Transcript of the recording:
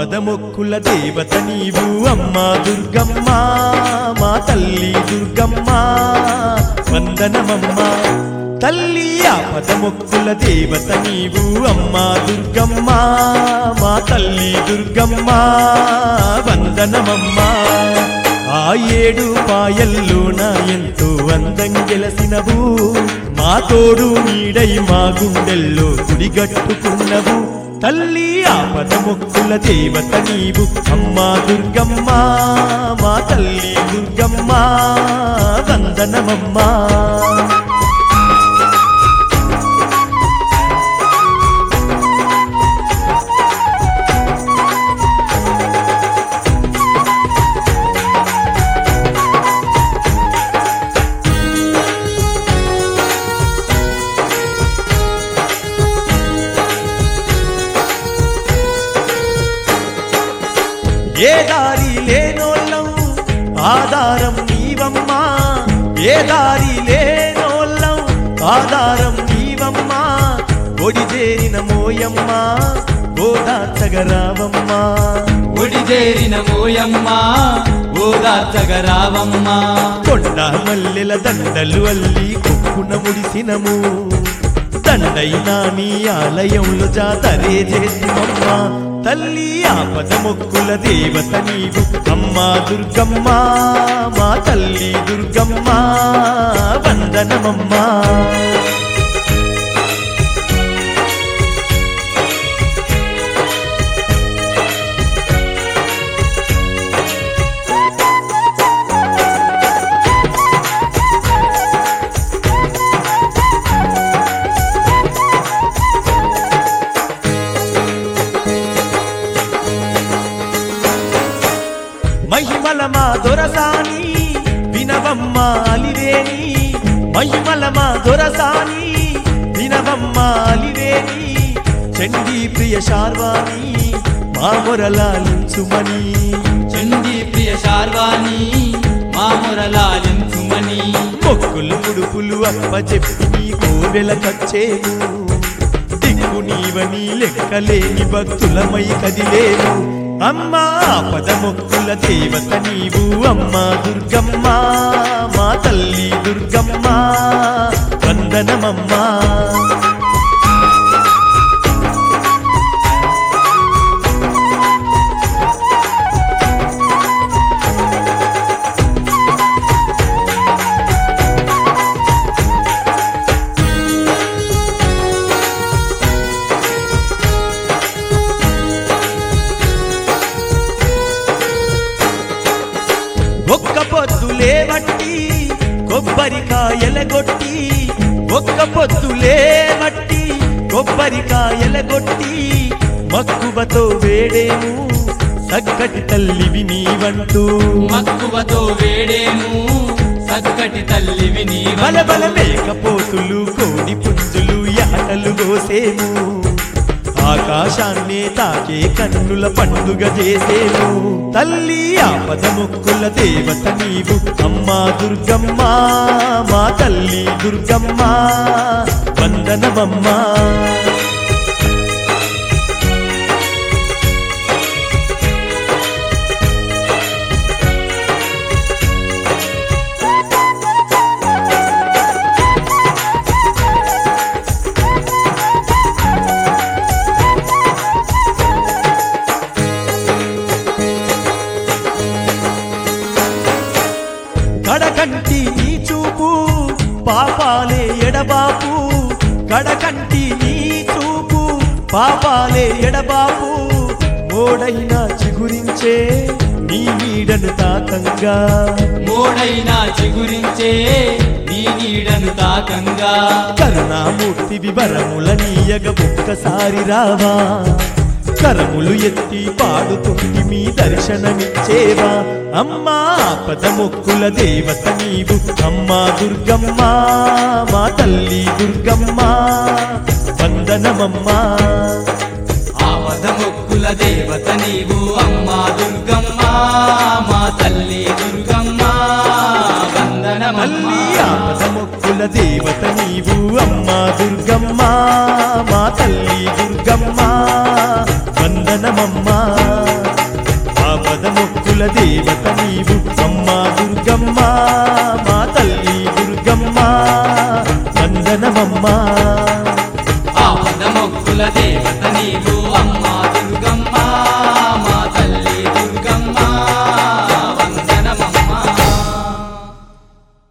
ఆపద మొక్కుల దేవత నీవు అమ్మా దుర్గమ్మ మా తల్లి దుర్గమ్మ వందనమమ్మ తల్లి ఆపద మొక్కుల దేవత నీవు అమ్మా దుర్గమ్మ మా తల్లి దుర్గమ్మ వందనమమ్మ ఆ ఏడు పాయల్లోన ఎంతో అందం గెలసినవు మా తోడు నీడై మా గుండెల్లో గుడిగట్టుకున్నవు తల్లి ఆపద మొక్కుల దేవత నీవు అమ్మా దుర్గమ్మ మా తల్లి దుర్గమ్మ వందనమమ్మ ఏ దారి లేనోళ్ళం ఆధారం నీవమ్మా ఏ దారి లేనోళ్ళం ఆధారం నీవమ్మా ఒడిజేరిన మోయమ్మా ఓదార్చగరావమ్మా ఒడిజేరిన మోయమ్మా ఓదార్చగరావమ్మా కొండ మల్లెల దండలు అల్లి కొప్పున ముడిసినము దండైనా నీ ఆలయంలో జాతరే చేసినమ్మా తల్లి ఆపద మొక్కుల దేవత నీవు అమ్మా దుర్గమ్మ మా తల్లి దుర్గమ్మ వందనమమ్మ మహిమల మా దొరసాని వినవమ్మ అలివేని మహిమల మా దొరసాని వినవమ్మ అలివేని చండీ ప్రియ శార్వాణి మా మొరలాలించుమని చండీ ప్రియ శార్వాణి మా మొరలాలించుమని మొక్కులు ముడుపులు అప్పచెప్పి నీ కోవెల కచ్చేను దిక్కు నీవని లెక్కలేని భక్తులమై కదిలేను అమ్మా ఆపద మొక్కుల దేవత నీవు అమ్మా దుర్గమ్మ మా తల్లి దుర్గమ్మ వందనమమ్మ ఒక్క పొద్దులే వట్టి కొబ్బరికాయలగొట్టి ఒక్క పొద్దులే వట్టి కొబ్బరికాయలగొట్టి మక్కువతో వేడేము సక్కటి తల్లివి నీవంటూ మక్కువతో వేడేము సక్కటి తల్లివి నీవంటూ బలబల మేకపోతులు కోడి పుంజులు యాటలు కోసేము ఆకాశాన్నే తాకే కన్నుల పండుగ చేసేను తల్లి ఆపద మొక్కుల దేవత నీవు అమ్మా దుర్గమ్మ మా తల్లి దుర్గమ్మ వందనమమ్మ కడకంటి నీ చూపు పాపాలే ఎడబాపు కడకంటి నీ చూపు పాపాలే ఎడబాపు మోడైనా చిగురించే నీ నీడను తాకంగా మోడైనా చిగురించే నీ నీడను తాకంగా కరుణామూర్తి వివరముల నీయగ ఒక్కసారి రావా కరములు ఎత్తి పాడుతుంటి మీ దర్శనమిచ్చేవా అమ్మా ఆపద మొక్కుల దేవత నీవు అమ్మా దుర్గమ్మ మా తల్లి దుర్గమ్మ వందనమమ్మ ఆపద మొక్కుల దేవత నీవు అమ్మా దుర్గమ్మ మా తల్లి దుర్గమ్మ వందనమమ్మ తల్లి ఆపద మొక్కుల దేవత నీవు అమ్మా దుర్గమ్మ మా తల్లి దుర్గమ్మ